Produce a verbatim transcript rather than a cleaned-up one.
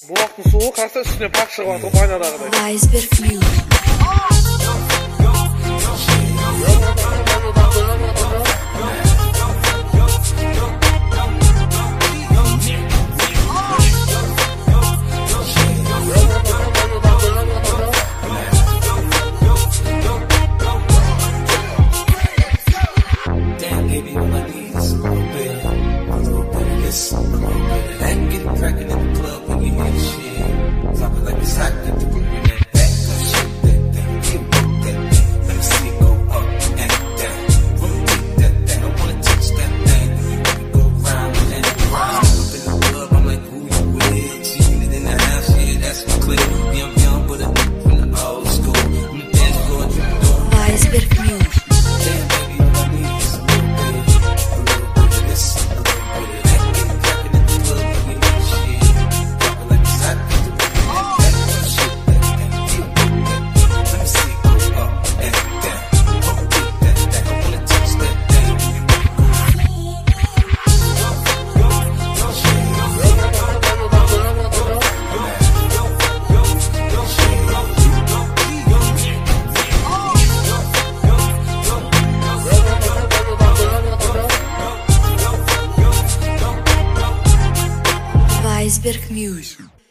Bu vaqtda sovuq, qarasa üstüne pak chiqyapti banadagidek. Iceberg Music. Cracking in the club when you hear the shit. Talking like it's hot, get the group in that back. Come shit that thing, you work that thing. Let me see it go up and down. Rotate that thing, I wanna touch that thing. You go round and round. Up in the club, I'm like, who you with? She it in the house, yeah, that's my clique. Yeah, I'm young, but a nigga from the old school. I'm the dance floor, you know. Iceberg Music. Damn, baby, all I need is a little bit, a little bit of this, a little bit of that. Get cracking in the club when you hear the shit. Talking like it's hot, get the group in that back. Come shit that thing, you work that thing. Let me see it go up and down. Rotate that thing, I wanna touch that thing. You Iceberg Music.